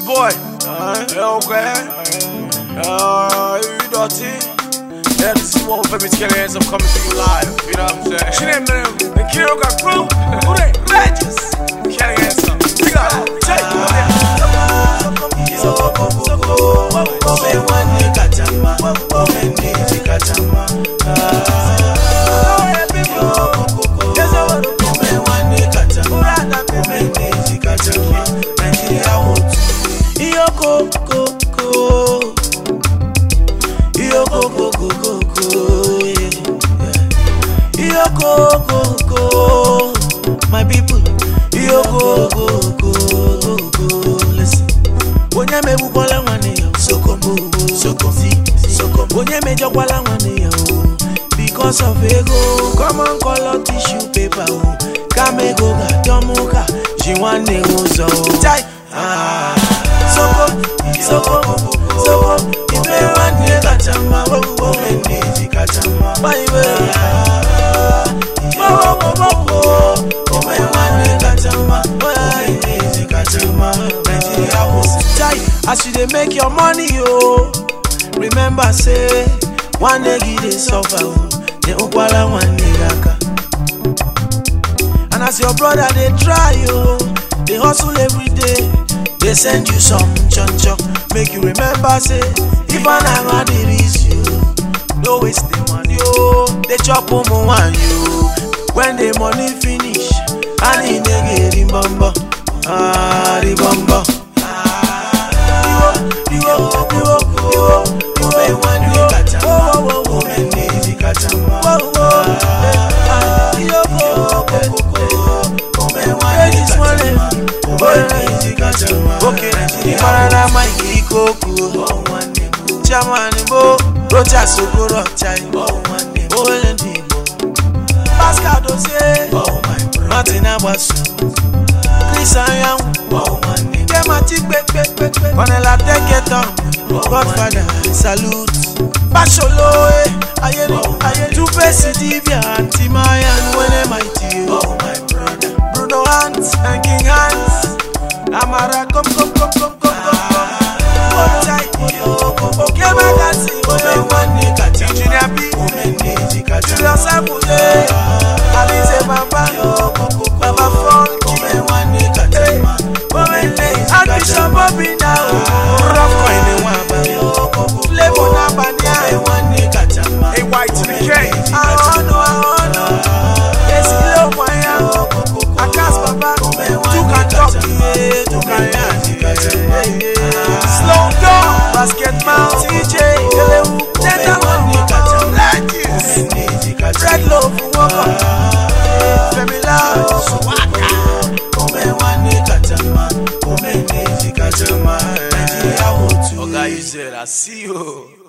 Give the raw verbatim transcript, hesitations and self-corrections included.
boy, okay. Uh, you dirty. Yeah, this is one famous Kelly Hands. I'm coming to you live. You know what I'm saying? She named them the Kiro got crew. Who they? Legends. Kelly Hands. We got it. Take Go, go, go, my people. Yo, go, go, go, go, go. Listen. Onye me bukola wane yo, sokombo, sokombi, sokombo. Onye me jokwala wane yo, because of ego. Come on, call out tissue paper. Kame go ga tomuka, jiwane uzo. Chai, ah, soko, soko, soko. Ibe wane kachama, wo mende kachama. Bye bye. As you dey make your money, yo, remember say one day you dey suffer, oh, dey ukwala one nigga. And as your brother they try, yo, they hustle every day, they send you some choncho, make you remember say if an am the reach you, no waste the money, yo, they chop on one you. When the money finish, and in the get in bumbo, ah, the bumbo. Okay, Marana Mike Koko, Chaman Bo, Rocha Sokoro Chai, Pascal Dose, Martin Abasu, Chris Ayam, Kematic Beck, Panela Teketon, Godfather, Salute, Basholo, Ayero, Two Face Divya, Timayan, when am I to you? Oh, my brother, Bruno Hans and King Hans. Amara, come, come, come, come, come, come, come. Oh, tight, oh, okay, magazine, oh, one nigga, Engineer B, Julius Abule, Alize Baba, Baba Funk, one nigga, and Bishop Bobby now, Rough Coin, the one, Flavor Nabania, one nigga, a white to the cake. I don't know, I don't know, yes, hello, my I can't Baba, you can talk to me. Slow down, basketball, T J, Red Love, Family, Oga, you said I see you.